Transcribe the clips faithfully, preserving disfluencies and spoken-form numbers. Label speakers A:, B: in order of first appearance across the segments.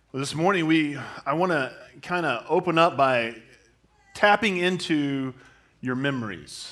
A: Well, this morning we I want to kind of open up by tapping into your memories.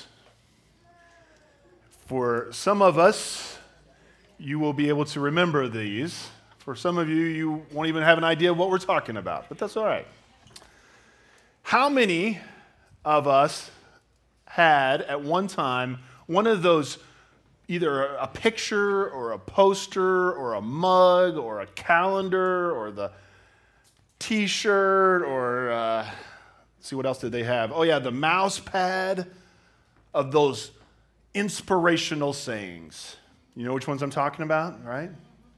A: For some of us, you will be able to remember these. For some of you, you won't even have an idea of what we're talking about, but that's all right. How many of us had at one time one of those, either a picture or a poster or a mug or a calendar or the T-shirt or, uh, let's see, what else did they have? Oh yeah, the mouse pad of those inspirational sayings. You know which ones I'm talking about, right?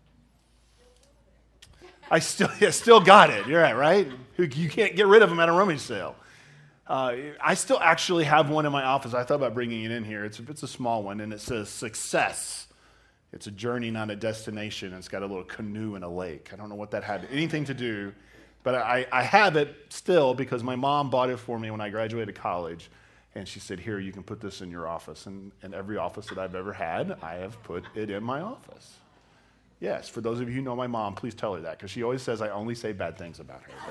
A: I still, yeah, still got it. You're right, right? You can't get rid of them at a rummage sale. Uh, I still actually have one in my office. I thought about bringing it in here. It's, it's a small one, and it says success. It's a journey, not a destination. And it's got a little canoe in a lake. I don't know what that had anything to do, but I, I have it still because my mom bought it for me when I graduated college. And she said, here, you can put this in your office. And in every office that I've ever had, I have put it in my office. Yes, for those of you who know my mom, please tell her that, because she always says I only say bad things about her.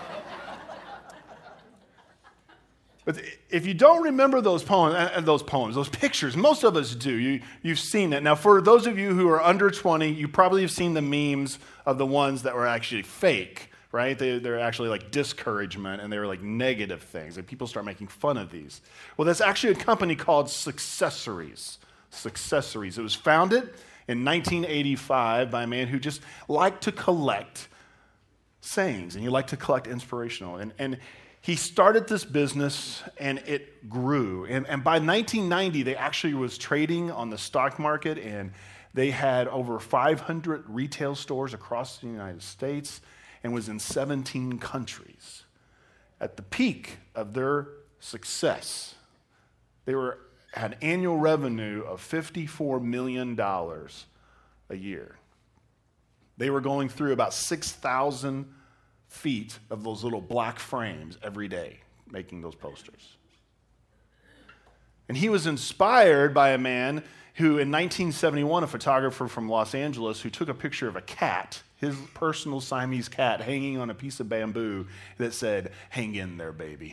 A: But, but if you don't remember those poems, uh, those poems, those pictures, most of us do. You, you've seen it. Now, for those of you who are under twenty, you probably have seen the memes of the ones that were actually fake, right? They, they're actually like discouragement, and they were like negative things, and people start making fun of these. Well, there's actually a company called Successories. Successories. It was founded in nineteen eighty-five by a man who just liked to collect sayings, and he liked to collect inspirational. And, and he started this business, and it grew. And, and by nineteen ninety, they actually was trading on the stock market, and they had over five hundred retail stores across the United States and was in seventeen countries. At the peak of their success, they were had annual revenue of fifty-four million dollars a year. They were going through about six thousand feet of those little black frames every day, making those posters. And he was inspired by a man who, in nineteen seventy-one, a photographer from Los Angeles, who took a picture of a cat, his personal Siamese cat, hanging on a piece of bamboo that said, "Hang in there, baby."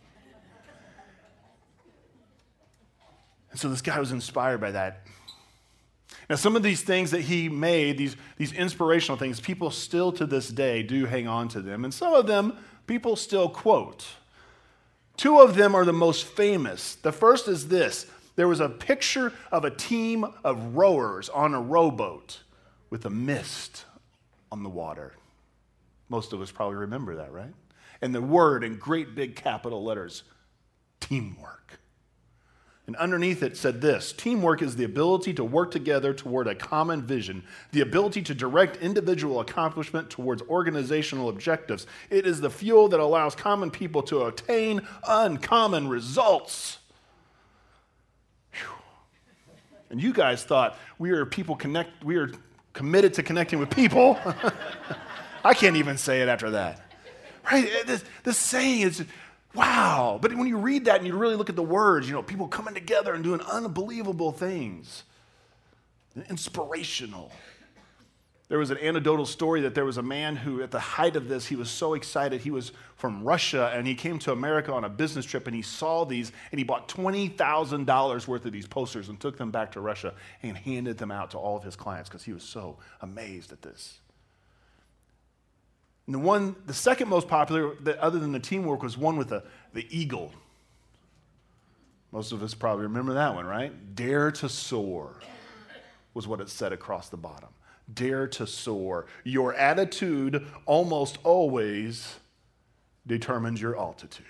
A: And so this guy was inspired by that. Now, some of these things that he made, these, these inspirational things, people still to this day do hang on to them. And some of them, people still quote. Two of them are the most famous. The first is this. There was a picture of a team of rowers on a rowboat with a mist on the water. Most of us probably remember that, right? And the word in great big capital letters, teamwork. And underneath it said this: teamwork is the ability to work together toward a common vision, the ability to direct individual accomplishment towards organizational objectives. It is the fuel that allows common people to attain uncommon results. Whew. And you guys thought we are people connect, we are committed to connecting with people. I can't even say it after that. Right? This, this saying is, wow. But when you read that and you really look at the words, you know, people coming together and doing unbelievable things. Inspirational. There was an anecdotal story that there was a man who, at the height of this, he was so excited. He was from Russia, and he came to America on a business trip, and he saw these, and he bought twenty thousand dollars worth of these posters and took them back to Russia and handed them out to all of his clients because he was so amazed at this. And the one, the second most popular, that other than the teamwork, was one with the, the eagle. Most of us probably remember that one, right? Dare to soar was what it said across the bottom. Dare to soar. Your attitude almost always determines your altitude.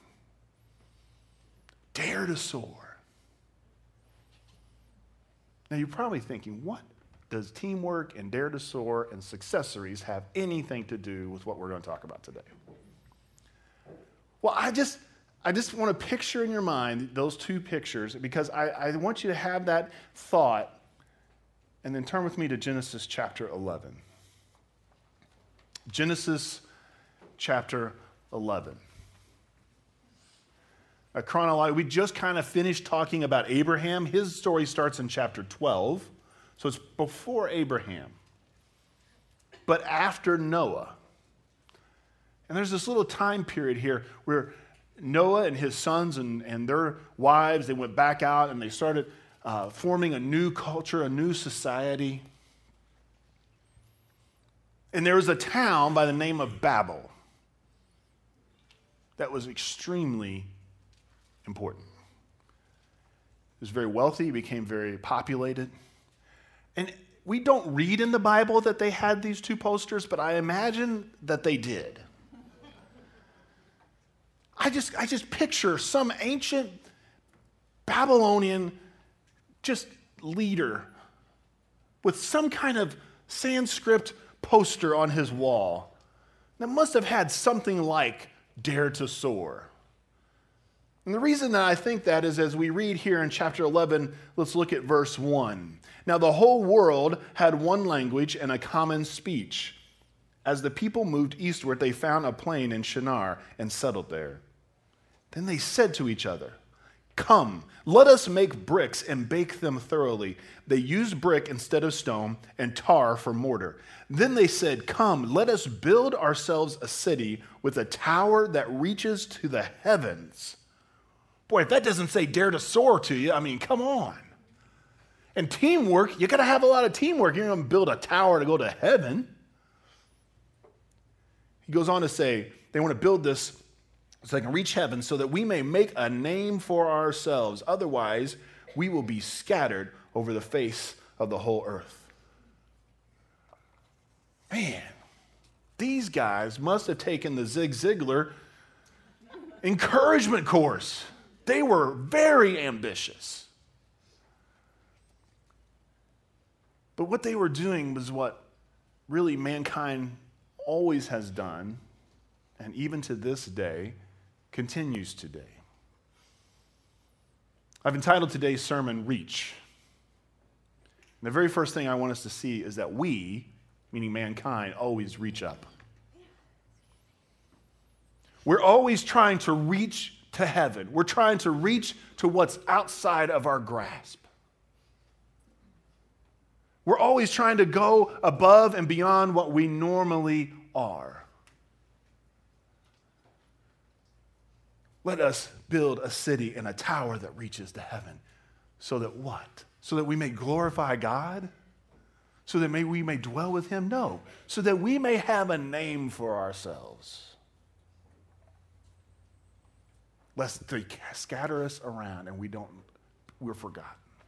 A: Dare to soar. Now you're probably thinking, what does teamwork and dare to soar and successories have anything to do with what we're going to talk about today? Well, I just I just want to picture in your mind those two pictures, because I, I want you to have that thought, and then turn with me to Genesis chapter eleven. Genesis chapter eleven. A chronology, we just kind of finished talking about Abraham. His story starts in chapter twelve. So it's before Abraham, but after Noah. And there's this little time period here where Noah and his sons and, and their wives, they went back out and they started uh, forming a new culture, a new society. And there was a town by the name of Babel that was extremely important. It was very wealthy, became very populated. And we don't read in the Bible that they had these two posters, but I imagine that they did. I just, I just picture some ancient Babylonian just leader with some kind of Sanskrit poster on his wall that must have had something like "Dare to Soar." And the reason that I think that is, as we read here in chapter eleven, let's look at verse one. Now the whole world had one language and a common speech. As the people moved eastward, they found a plain in Shinar and settled there. Then they said to each other, "Come, let us make bricks and bake them thoroughly." They used brick instead of stone and tar for mortar. Then they said, "Come, let us build ourselves a city with a tower that reaches to the heavens." Boy, if that doesn't say "dare to soar" to you, I mean, come on. And teamwork, you got to have a lot of teamwork. You're going to build a tower to go to heaven. He goes on to say, they want to build this so they can reach heaven, so that we may make a name for ourselves. Otherwise, we will be scattered over the face of the whole earth. Man, these guys must have taken the Zig Ziglar encouragement course. They were very ambitious. But what they were doing was what really mankind always has done, and even to this day, continues today. I've entitled today's sermon, Reach. And the very first thing I want us to see is that we, meaning mankind, always reach up. We're always trying to reach to heaven. We're trying to reach to what's outside of our grasp. We're always trying to go above and beyond what we normally are. Let us build a city and a tower that reaches to heaven. So that what? So that we may glorify God? So that may, we may dwell with him? No. So that we may have a name for ourselves. Lest they scatter us around and we don't, we're forgotten.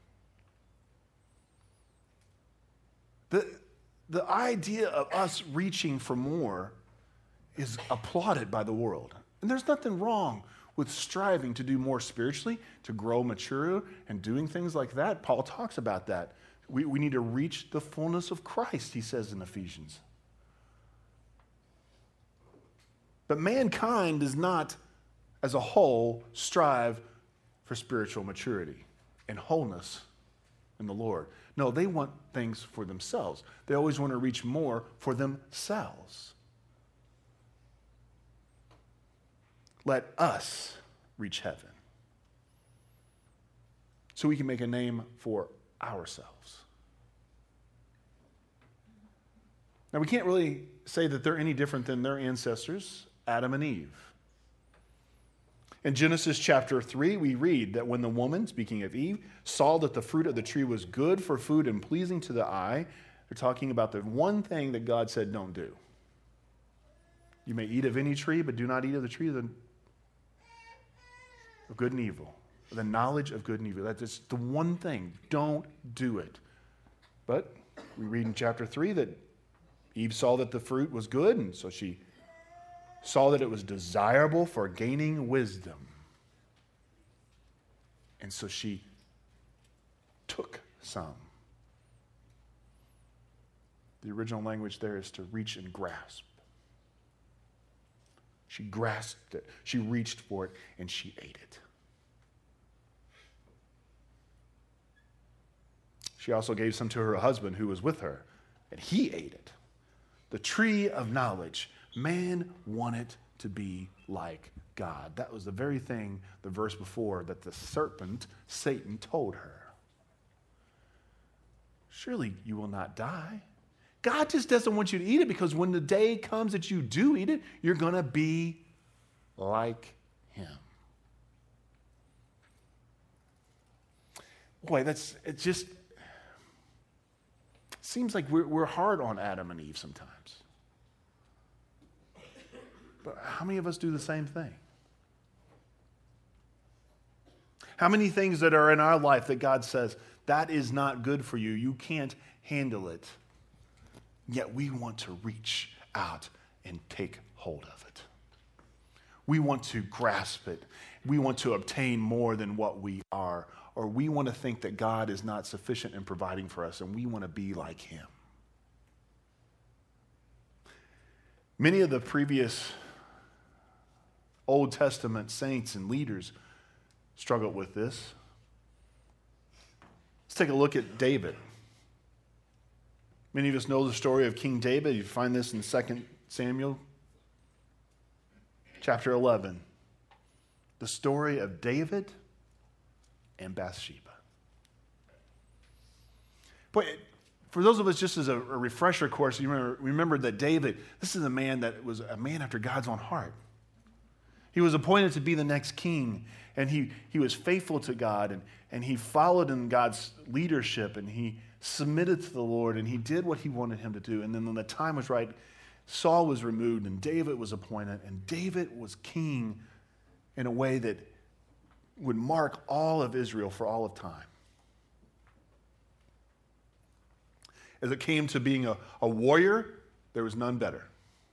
A: The, the idea of us reaching for more is applauded by the world. And there's nothing wrong with striving to do more spiritually, to grow mature and doing things like that. Paul talks about that. We, we need to reach the fullness of Christ, he says in Ephesians. But mankind does not, as a whole, strive for spiritual maturity and wholeness in the Lord. No, they want things for themselves. They always want to reach more for themselves. Let us reach heaven so we can make a name for ourselves. Now, we can't really say that they're any different than their ancestors, Adam and Eve. In Genesis chapter three, we read that when the woman, speaking of Eve, saw that the fruit of the tree was good for food and pleasing to the eye, they're talking about the one thing that God said don't do. You may eat of any tree, but do not eat of the tree of, the, of good and evil. The knowledge of good and evil. That's the one thing. Don't do it. But we read in chapter three that Eve saw that the fruit was good, and so she saw that it was desirable for gaining wisdom. And so she took some. The original language there is to reach and grasp. She grasped it, she reached for it, and she ate it. She also gave some to her husband who was with her, and he ate it. The tree of knowledge. Man wanted to be like God. That was the very thing, the verse before, that the serpent, Satan, told her. Surely you will not die. God just doesn't want you to eat it because when the day comes that you do eat it, you're going to be like him. Boy, that's, it just seems like we're, we're hard on Adam and Eve sometimes. But how many of us do the same thing? How many things that are in our life that God says, that is not good for you, you can't handle it, yet we want to reach out and take hold of it. We want to grasp it. We want to obtain more than what we are, or we want to think that God is not sufficient in providing for us, and we want to be like him. Many of the previous Old Testament saints and leaders struggled with this. Let's take a look at David. Many of us know the story of King David. You find this in Second Samuel chapter eleven. The story of David and Bathsheba. But for those of us, just as a, a refresher course, you remember, remember that David, this is a man that was a man after God's own heart. He was appointed to be the next king, and he, he was faithful to God, and, and he followed in God's leadership, and he submitted to the Lord, and he did what he wanted him to do. And then when the time was right, Saul was removed, and David was appointed, and David was king in a way that would mark all of Israel for all of time. As it came to being a, a warrior, there was none better.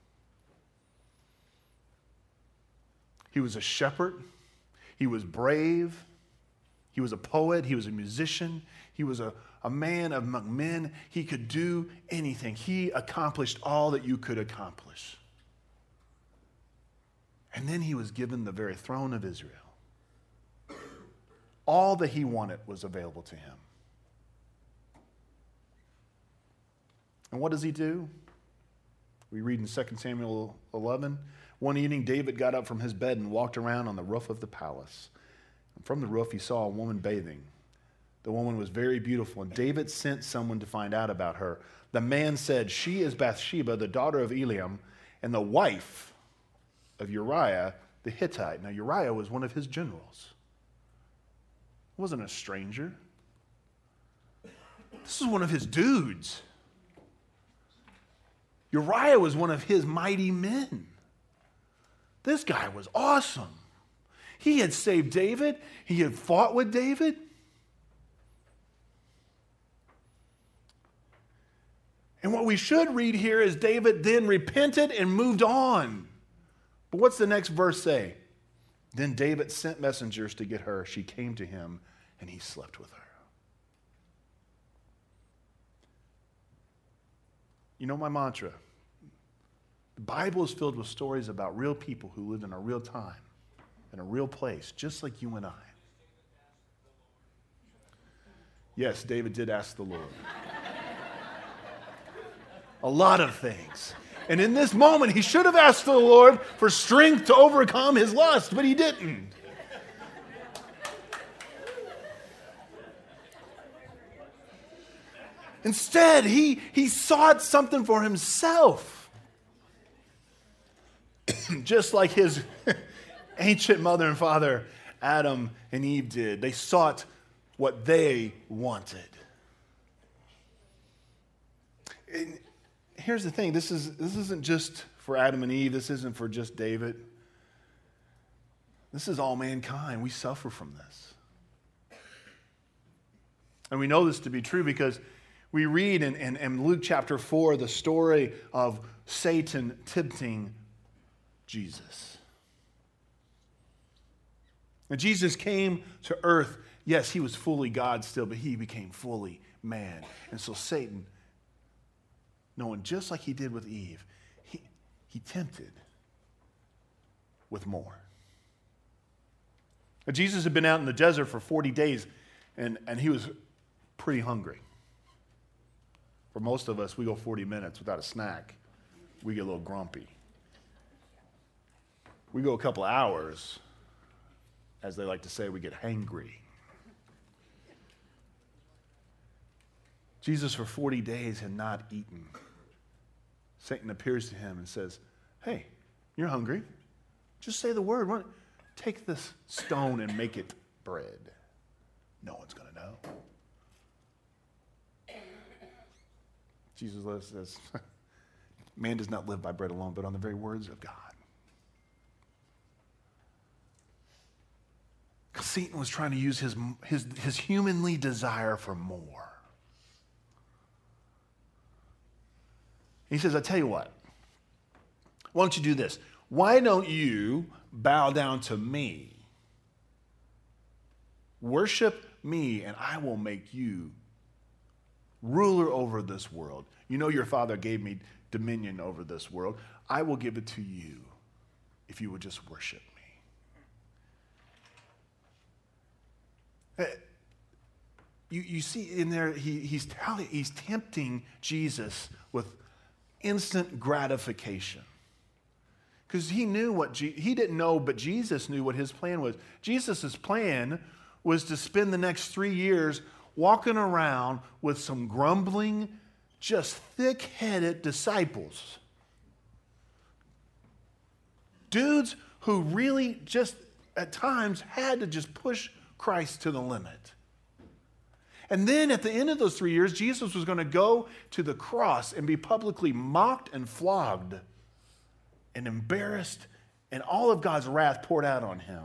A: He was a shepherd. He was brave. He was a poet. He was a musician. He was a, a man among men. He could do anything. He accomplished all that you could accomplish. And then he was given the very throne of Israel. All that he wanted was available to him. And what does he do? We read in Second Samuel eleven, one evening David got up from his bed and walked around on the roof of the palace. And from the roof he saw a woman bathing. The woman was very beautiful, and David sent someone to find out about her. The man said, "She is Bathsheba, the daughter of Eliam, and the wife of Uriah the Hittite." Now Uriah was one of his generals. He wasn't a stranger. This is one of his dudes. Uriah was one of his mighty men. This guy was awesome. He had saved David. He had fought with David. And what we should read here is David then repented and moved on. But what's the next verse say? Then David sent messengers to get her. She came to him, and he slept with her. You know my mantra. The Bible is filled with stories about real people who lived in a real time, in a real place, just like you and I. Yes, David did ask the Lord. A lot of things. And in this moment, he should have asked the Lord for strength to overcome his lust, but he didn't. Instead, he, he sought something for himself. Just like his ancient mother and father, Adam and Eve did. They sought what they wanted. And here's the thing. This is this isn't just for Adam and Eve. This isn't for just David. This is all mankind. We suffer from this. And we know this to be true because we read in, in, in Luke chapter four the story of Satan tempting Jesus. And Jesus came to earth. Yes, he was fully God still, but he became fully man. And so Satan, knowing just like he did with Eve, he, he tempted with more. Now, Jesus had been out in the desert for forty days, and, and he was pretty hungry. For most of us, we go forty minutes without a snack. We get a little grumpy. We go a couple hours, as they like to say, we get hangry. Jesus for forty days had not eaten Satan appears to him and says, hey, you're hungry. Just say the word. Why don't- Take this stone and make it bread. No one's going to know. Jesus says, man does not live by bread alone, but on the very words of God. Because Satan was trying to use his, his, his humanly desire for more. He says, I tell you what, why don't you do this? Why don't you bow down to me? Worship me, and I will make you ruler over this world. You know your Father gave me dominion over this world. I will give it to you if you would just worship me. You, you see in there, he, he's, telling, he's tempting Jesus with instant gratification. Because he knew what, Je- he didn't know, but Jesus knew what his plan was. Jesus' plan was to spend the next three years walking around with some grumbling, just thick-headed disciples. Dudes who really just, at times, had to just push Christ to the limit. And then at the end of those three years, Jesus was going to go to the cross and be publicly mocked and flogged and embarrassed, and all of God's wrath poured out on him.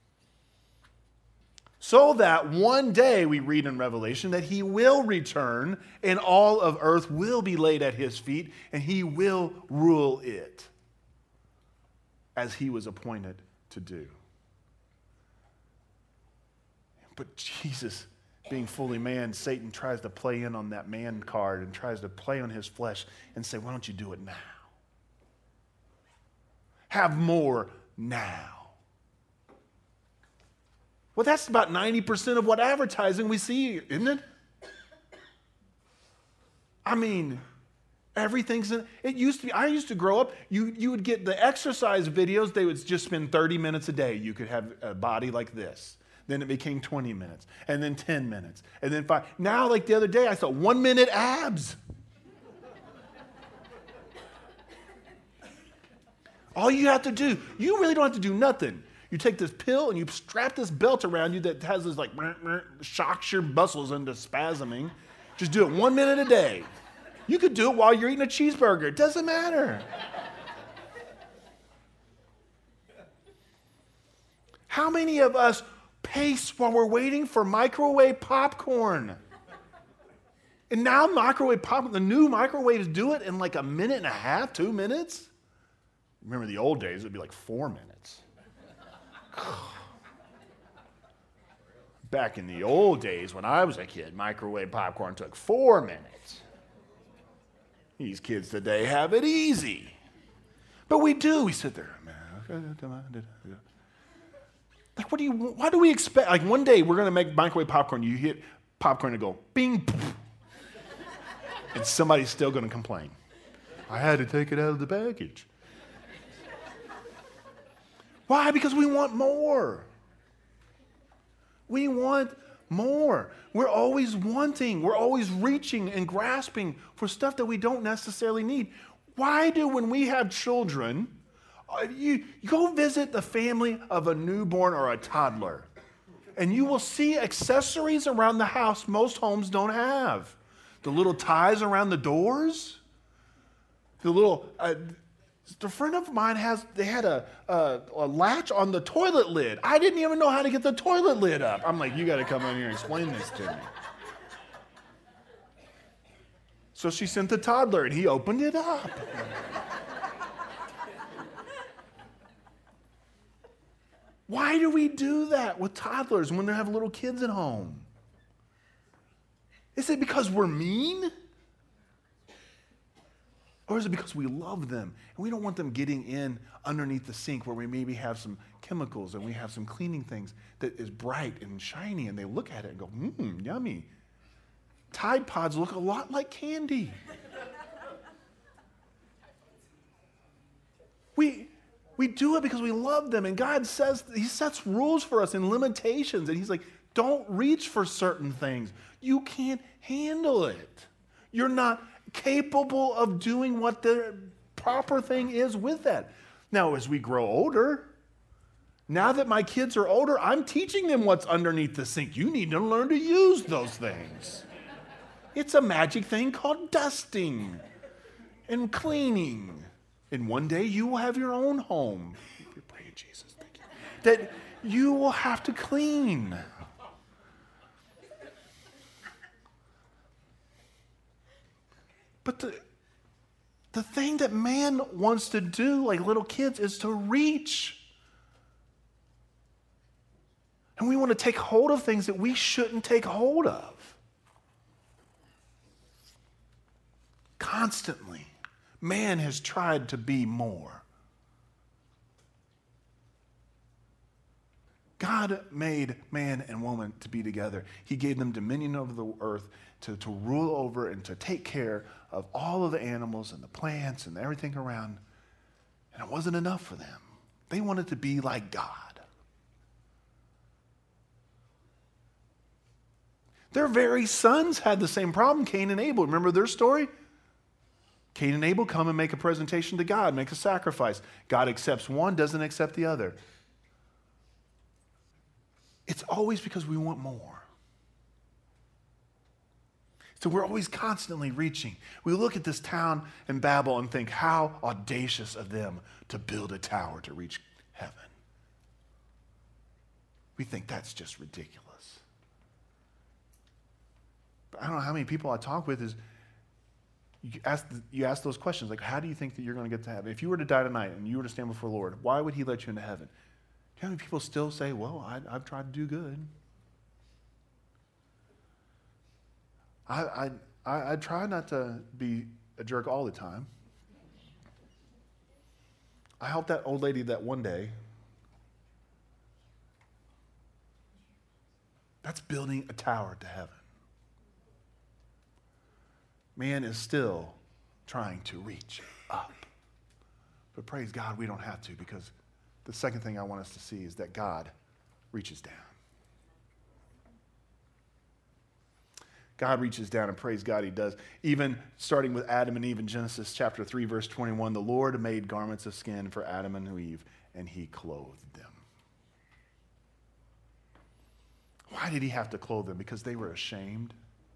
A: So that one day, we read in Revelation, that he will return and all of earth will be laid at his feet and he will rule it as he was appointed to do. But Jesus, being fully man, Satan tries to play in on that man card and tries to play on his flesh and say, why don't you do it now? Have more now. Well, that's about ninety percent of what advertising we see, isn't it? I mean, everything's in, it used to be, I used to grow up, you, you would get the exercise videos, they would just spend thirty minutes a day. You could have a body like this. Then it became twenty minutes, and then ten minutes, and then five. Now, like the other day, I saw one minute abs. All you have to do, you really don't have to do nothing. You take this pill and you strap this belt around you that has this like, shocks your muscles into spasming. Just do it one minute a day. You could do it while you're eating a cheeseburger. It doesn't matter. How many of us pace while we're waiting for microwave popcorn? And now microwave popcorn, the new microwaves do it in like a minute and a half, two minutes. Remember the old days, it would be like four minutes. Back in the old days when I was a kid, microwave popcorn took four minutes. These kids today have it easy. But we do. We sit there. Like, what do you, why do we expect? Like, one day we're going to make microwave popcorn. You hit popcorn and go, bing, poof. And somebody's still going to complain. I had to take it out of the package. Why? Because we want more. We want more. We're always wanting. We're always reaching and grasping for stuff that we don't necessarily need. Why do, when we have children, uh, you, you go visit the family of a newborn or a toddler, and you will see accessories around the house most homes don't have. The little ties around the doors, the little... Uh, A friend of mine has, they had a, a, a latch on the toilet lid. I didn't even know how to get the toilet lid up. I'm like, you got to come in here and explain this to me. So she sent the toddler and he opened it up. Why do we do that with toddlers when they have little kids at home? Is it because we're mean? Or is it because we love them and we don't want them getting in underneath the sink where we maybe have some chemicals and we have some cleaning things that is bright and shiny and they look at it and go, mmm, yummy. Tide Pods look a lot like candy. we, we do it because we love them, and God says, he sets rules for us and limitations, and he's like, don't reach for certain things. You can't handle it. You're not capable of doing what the proper thing is with that. Now, as we grow older, now that my kids are older, I'm teaching them what's underneath the sink. You need to learn to use those things. It's a magic thing called dusting and cleaning. And one day you will have your own home. You're praying, Jesus, thank you. That you will have to clean. But the, the thing that man wants to do, like little kids, is to reach. And we want to take hold of things that we shouldn't take hold of. Constantly, man has tried to be more. God made man and woman to be together. He gave them dominion over the earth to, to rule over and to take care of all of the animals and the plants and everything around. And it wasn't enough for them. They wanted to be like God. Their very sons had the same problem, Cain and Abel. Remember their story? Cain and Abel come and make a presentation to God, make a sacrifice. God accepts one, doesn't accept the other. It's always because we want more. So we're always constantly reaching. We look at this town in Babel and think, how audacious of them to build a tower to reach heaven. We think that's just ridiculous. But I don't know how many people I talk with is, you ask, you ask those questions, like, how do you think that you're going to get to heaven? If you were to die tonight and you were to stand before the Lord, why would he let you into heaven? Do you know how many people still say, well, I, I've tried to do good. I, I, I, I try not to be a jerk all the time. I helped that old lady that one day. That's building a tower to heaven. Man is still trying to reach up. But praise God, we don't have to, because the second thing I want us to see is that God reaches down. God reaches down, and praise God, he does. Even starting with Adam and Eve in Genesis chapter three, verse twenty-one, the Lord made garments of skin for Adam and Eve, and he clothed them. Why did he have to clothe them? Because they were ashamed.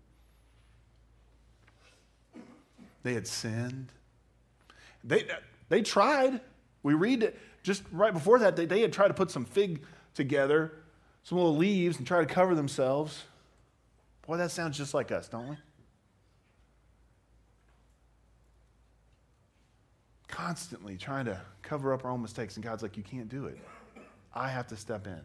A: They had sinned. They, they tried. We read it just right before that, they, they had tried to put some fig together, some little leaves, and try to cover themselves. Boy, that sounds just like us, don't we? Constantly trying to cover up our own mistakes, and God's like, you can't do it. I have to step in.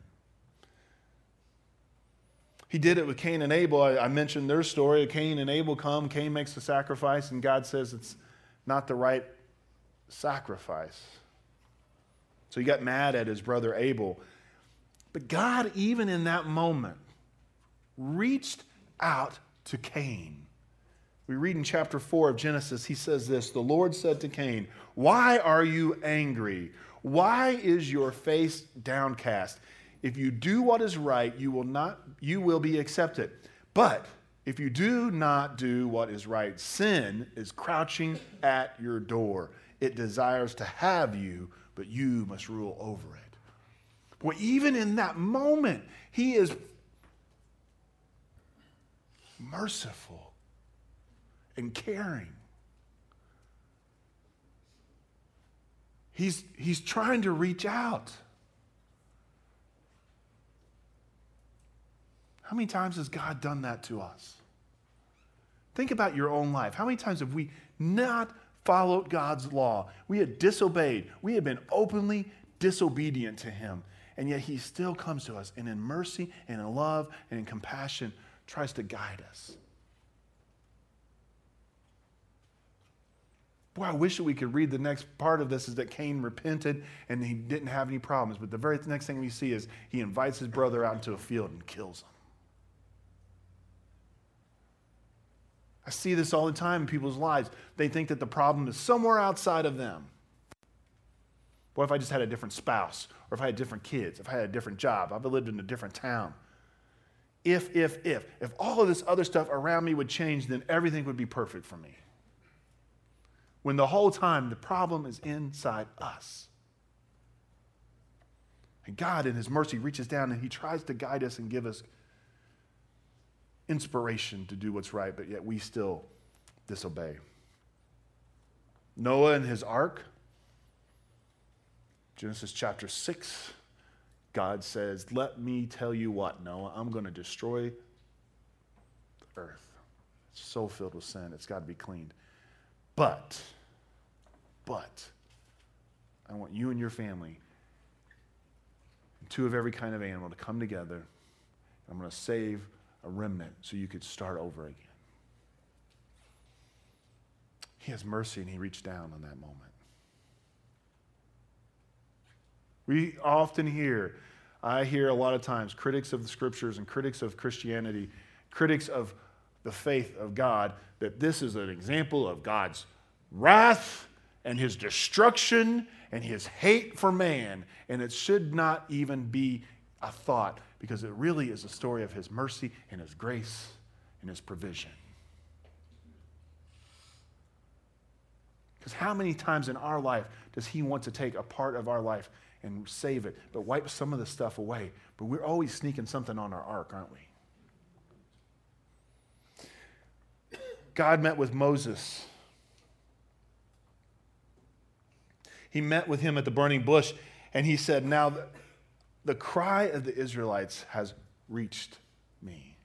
A: He did it with Cain and Abel. I, I mentioned their story. Cain and Abel come. Cain makes the sacrifice, and God says it's not the right sacrifice. So he got mad at his brother Abel. But God, even in that moment, reached out to Cain. We read in chapter four of Genesis, he says this, the Lord said to Cain, why are you angry? Why is your face downcast? If you do what is right, you will not, you will be accepted. But if you do not do what is right, sin is crouching at your door. It desires to have you, but you must rule over it. Well, even in that moment, he is merciful and caring. He's, he's trying to reach out. How many times has God done that to us? Think about your own life. How many times have we not followed God's law? We had disobeyed. We had been openly disobedient to him. And yet he still comes to us, and in mercy and in love and in compassion tries to guide us. Boy, I wish that we could read the next part of this is that Cain repented and he didn't have any problems. But the very next thing we see is he invites his brother out into a field and kills him. I see this all the time in people's lives. They think that the problem is somewhere outside of them. What if I just had a different spouse? Or if I had different kids? If I had a different job? If I lived in a different town? If, if, if. If all of this other stuff around me would change, then everything would be perfect for me. when the whole time the problem is inside us. And God, in his mercy, reaches down and he tries to guide us and give us inspiration to do what's right, but yet we still disobey. Noah and his ark, Genesis chapter six, God says, let me tell you what, Noah, I'm going to destroy the earth. It's so filled with sin, it's got to be cleaned. But, but, I want you and your family, two of every kind of animal, to come together. I'm going to save a remnant so you could start over again. He has mercy and he reached down on that moment. We often hear, I hear a lot of times, critics of the scriptures and critics of Christianity, critics of the faith of God, that this is an example of God's wrath and his destruction and his hate for man. And it should not even be a thought, because it really is a story of his mercy and his grace and his provision. Because how many times in our life does he want to take a part of our life and save it, but wipe some of the stuff away? But we're always sneaking something on our ark, aren't we? God met with Moses. He met with him at the burning bush, and he said, now the, the cry of the Israelites has reached me.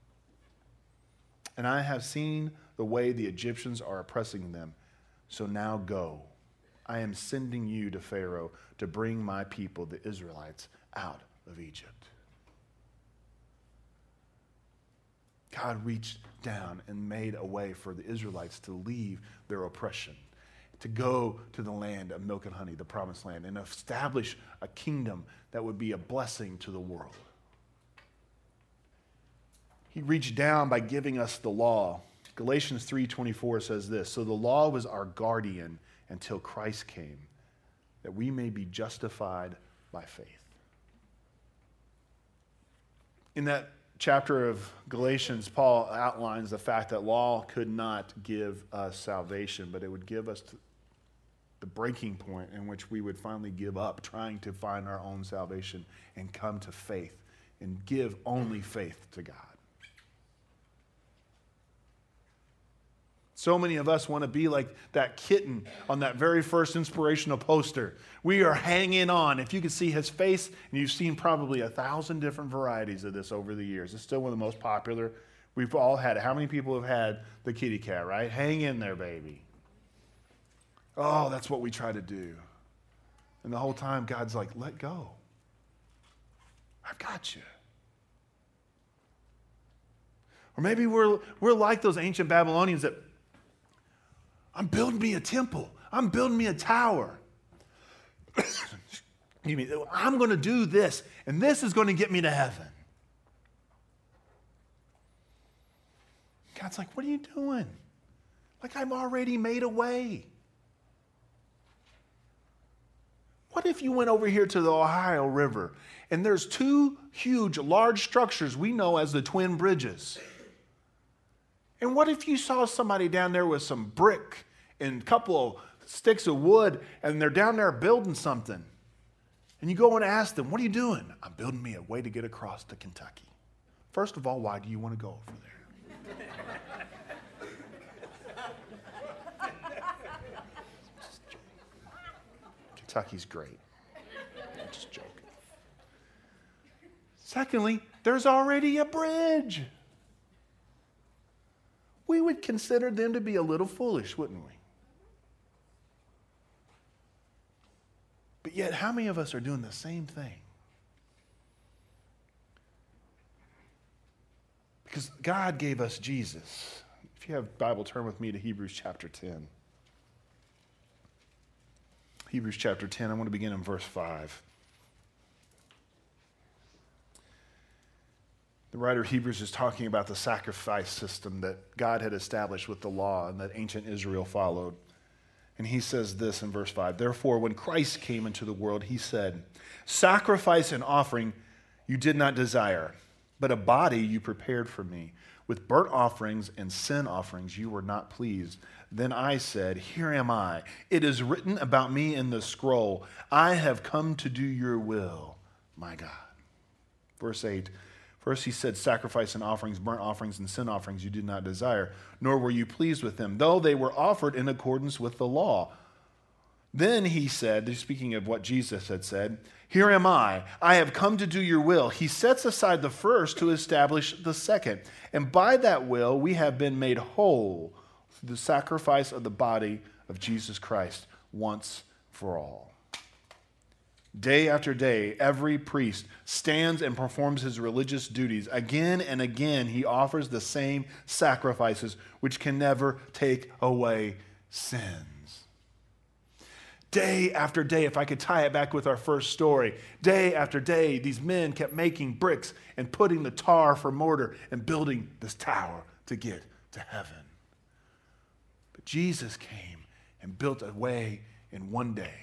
A: And I have seen the way the Egyptians are oppressing them. So now go. I am sending you to Pharaoh to bring my people, the Israelites, out of Egypt. God reached down and made a way for the Israelites to leave their oppression, to go to the land of milk and honey, the promised land, and establish a kingdom that would be a blessing to the world. He reached down by giving us the law. Galatians three twenty-four says this, so the law was our guardian until Christ came, that we may be justified by faith. In that chapter of Galatians, Paul outlines the fact that law could not give us salvation, but it would give us the breaking point in which we would finally give up trying to find our own salvation and come to faith and give only faith to God. So many of us want to be like that kitten on that very first inspirational poster. We are hanging on. If you could see his face, and you've seen probably a thousand different varieties of this over the years. It's still one of the most popular. We've all had it. How many people have had the kitty cat, right? Hang in there, baby. Oh, that's what we try to do. And the whole time, God's like, let go. I've got you. Or maybe we're, we're like those ancient Babylonians that, I'm building me a temple. I'm building me a tower. I'm going to do this, and this is going to get me to heaven. God's like, what are you doing? Like, I've already made a way. What if you went over here to the Ohio River, and there's two huge, large structures we know as the Twin Bridges? And what if you saw somebody down there with some brick and a couple of sticks of wood, and they're down there building something? And you go and ask them, what are you doing? I'm building me a way to get across to Kentucky. First of all, why do you want to go over there? Kentucky's great. I'm just joking. Secondly, there's already a bridge. We would consider them to be a little foolish, wouldn't we? But yet, how many of us are doing the same thing? Because God gave us Jesus. If you have Bible, turn with me to Hebrews chapter ten. Hebrews chapter ten, I want to begin in verse five. The writer of Hebrews is talking about the sacrifice system that God had established with the law and that ancient Israel followed. And he says this in verse five, therefore, when Christ came into the world, he said, sacrifice and offering you did not desire, but a body you prepared for me. With burnt offerings and sin offerings you were not pleased. Then I said, here am I. It is written about me in the scroll. I have come to do your will, my God. Verse eight. First he said, sacrifice and offerings, burnt offerings and sin offerings you did not desire, nor were you pleased with them, though they were offered in accordance with the law. Then he said, speaking of what Jesus had said, here am I, I have come to do your will. He sets aside the first to establish the second. And by that will we have been made whole through the sacrifice of the body of Jesus Christ once for all. Day after day, every priest stands and performs his religious duties. Again and again, he offers the same sacrifices, which can never take away sins. Day after day, if I could tie it back with our first story, day after day, these men kept making bricks and putting the tar for mortar and building this tower to get to heaven. But Jesus came and built a way in one day.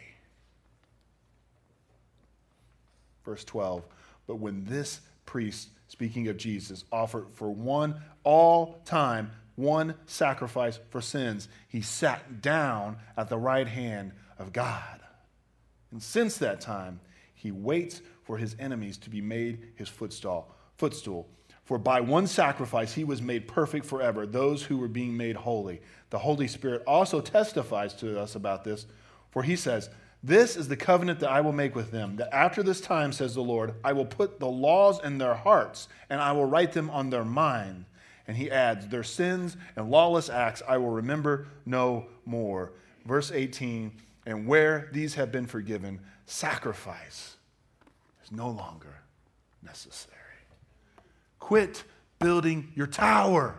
A: Verse twelve, but when this priest, speaking of Jesus, offered for one all time, one sacrifice for sins, he sat down at the right hand of God. And since that time, he waits for his enemies to be made his footstool. footstool. For by one sacrifice he was made perfect forever, those who were being made holy. The Holy Spirit also testifies to us about this, for he says, this is the covenant that I will make with them, that after this time, says the Lord, I will put the laws in their hearts, and I will write them on their mind. And he adds, their sins and lawless acts I will remember no more. Verse eighteen, and where these have been forgiven, sacrifice is no longer necessary. Quit building your tower.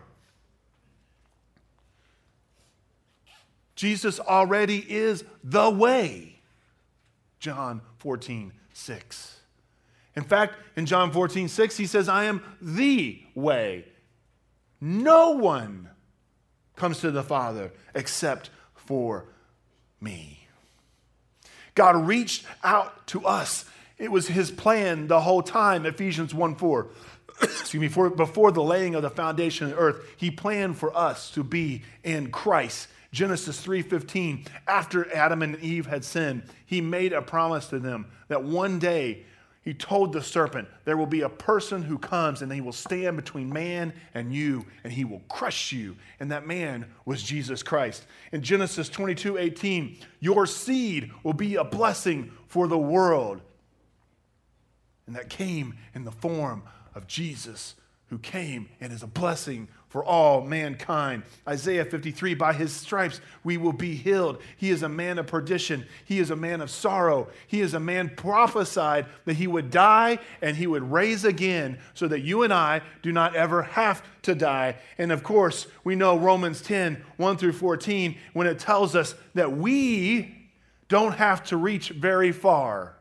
A: Jesus already is the way. John fourteen six. In fact, in John fourteen six, he says, I am the way. No one comes to the Father except for me. God reached out to us. It was his plan the whole time, Ephesians one four. Excuse me, for, before the laying of the foundation of the earth, he planned for us to be in Christ. Genesis three fifteen, after Adam and Eve had sinned, he made a promise to them that one day he told the serpent, there will be a person who comes and he will stand between man and you and he will crush you. And that man was Jesus Christ. In Genesis twenty-two eighteen, your seed will be a blessing for the world. And that came in the form of Jesus, who came and is a blessing for all mankind. Isaiah fifty-three, by his stripes we will be healed. He is a man of perdition. He is a man of sorrow. He is a man prophesied that he would die and he would raise again so that you and I do not ever have to die. And of course, we know Romans ten, one through fourteen, when it tells us that we don't have to reach very far.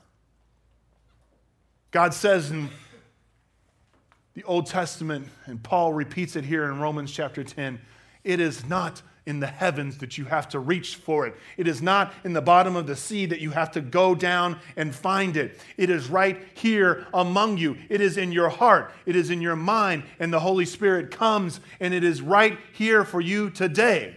A: God says in the Old Testament, and Paul repeats it here in Romans chapter ten, it is not in the heavens that you have to reach for it. It is not in the bottom of the sea that you have to go down and find it. It is right here among you. It is in your heart. It is in your mind, and the Holy Spirit comes, and it is right here for you today.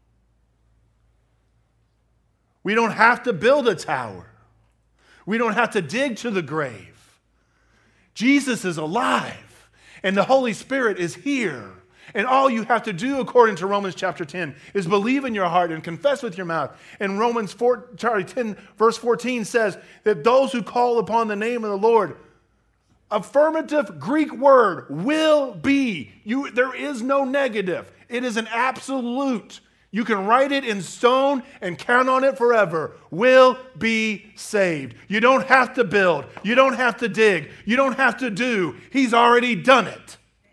A: We don't have to build a tower. We don't have to dig to the grave. Jesus is alive. And the Holy Spirit is here. And all you have to do, according to Romans chapter ten, is believe in your heart and confess with your mouth. And Romans four, sorry, ten, verse fourteen says that those who call upon the name of the Lord, affirmative Greek word, will be. You, there is no negative. It is an absolute. You can write it in stone and count on it forever. Will be saved. You don't have to build. You don't have to dig. You don't have to do. He's already done it.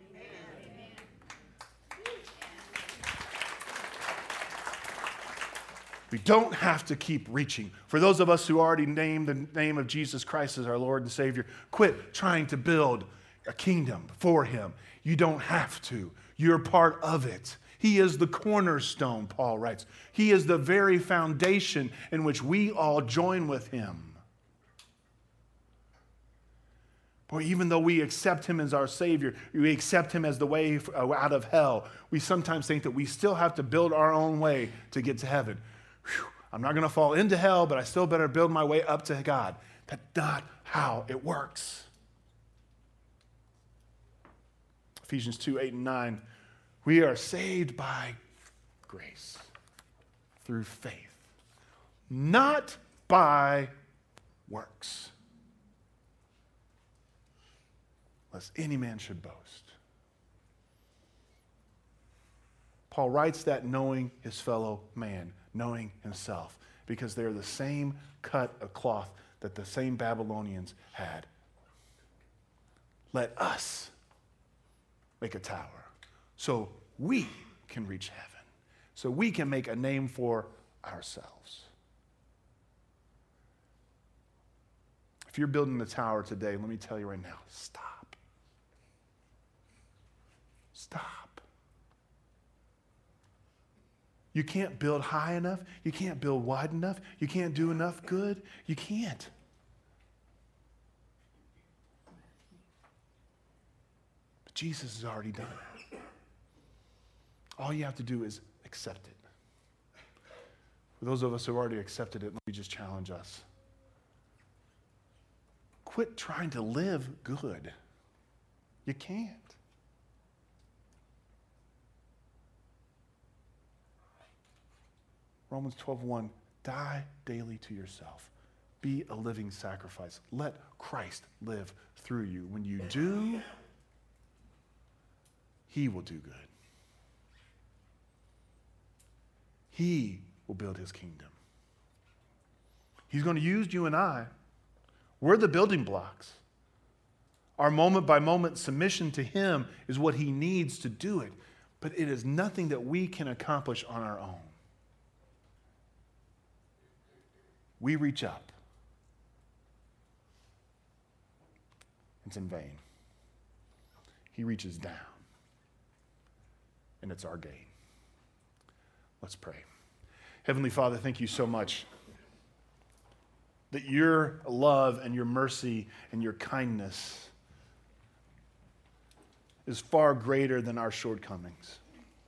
A: Amen. We don't have to keep reaching. For those of us who already named the name of Jesus Christ as our Lord and Savior, quit trying to build a kingdom for him. You don't have to. You're part of it. He is the cornerstone, Paul writes. He is the very foundation in which we all join with him. Boy, even though we accept him as our Savior, we accept him as the way out of hell, we sometimes think that we still have to build our own way to get to heaven. Whew, I'm not going to fall into hell, but I still better build my way up to God. That's not how it works. Ephesians two, eight, and nine, we are saved by grace through faith, not by works, lest any man should boast. Paul writes that knowing his fellow man, knowing himself, because they're the same cut of cloth that the same Babylonians had. Let us make a tower so we can reach heaven, so we can make a name for ourselves. If you're building the tower today, let me tell you right now, stop. Stop. You can't build high enough. You can't build wide enough. You can't do enough good. You can't. But Jesus has already done it. All you have to do is accept it. For those of us who have already accepted it, let me just challenge us. Quit trying to live good. You can't. Romans twelve one, die daily to yourself. Be a living sacrifice. Let Christ live through you. When you do, he will do good. He will build his kingdom. He's going to use you and I. We're the building blocks. Our moment by moment submission to him is what he needs to do it. But it is nothing that we can accomplish on our own. We reach up. It's in vain. He reaches down. And it's our gain. Let's pray. Heavenly Father, thank you so much that your love and your mercy and your kindness is far greater than our shortcomings.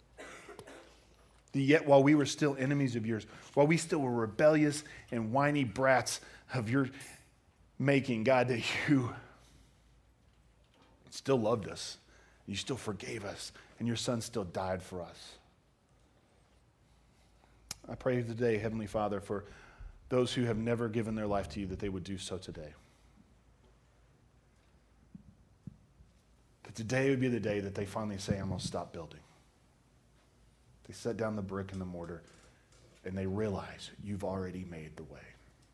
A: Yet while we were still enemies of yours, while we still were rebellious and whiny brats of your making, God, that you still loved us, you still forgave us, and your Son still died for us. I pray today, Heavenly Father, for those who have never given their life to you, that they would do so today. That today would be the day that they finally say, I'm going to stop building. They set down the brick and the mortar, and they realize you've already made the way.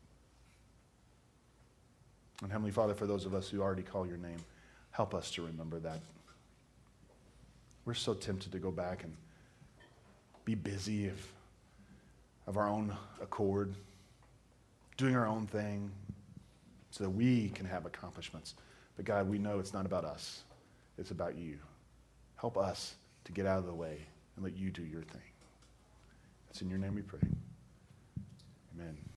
A: And Heavenly Father, for those of us who already call your name, help us to remember that. We're so tempted to go back and be busy of, of our own accord, doing our own thing, so that we can have accomplishments. But God, we know it's not about us. It's about you. Help us to get out of the way and let you do your thing. It's in your name we pray. Amen.